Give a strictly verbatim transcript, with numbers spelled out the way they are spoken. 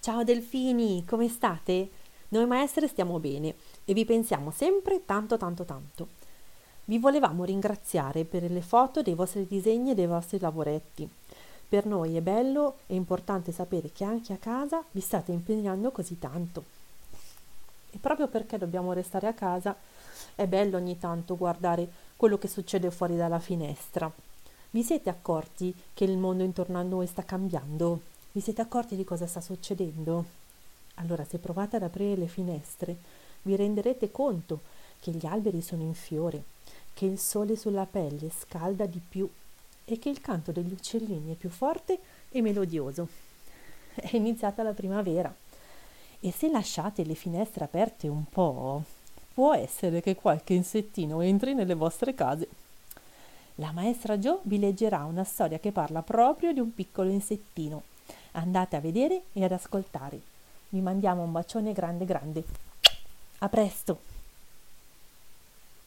Ciao delfini, come state? Noi maestre stiamo bene e vi pensiamo sempre tanto tanto tanto. Vi volevamo ringraziare per le foto dei vostri disegni e dei vostri lavoretti. Per noi è bello e importante sapere che anche a casa vi state impegnando così tanto. E proprio perché dobbiamo restare a casa, è bello ogni tanto guardare quello che succede fuori dalla finestra. Vi siete accorti che il mondo intorno a noi sta cambiando? Vi siete accorti di cosa sta succedendo? Allora, se provate ad aprire le finestre, vi renderete conto che gli alberi sono in fiore, che il sole sulla pelle scalda di più e che il canto degli uccellini è più forte e melodioso. È iniziata la primavera e se lasciate le finestre aperte un po', può essere che qualche insettino entri nelle vostre case. La maestra Jo vi leggerà una storia che parla proprio di un piccolo insettino. Andate a vedere e ad ascoltare. Vi mandiamo un bacione grande grande. A presto!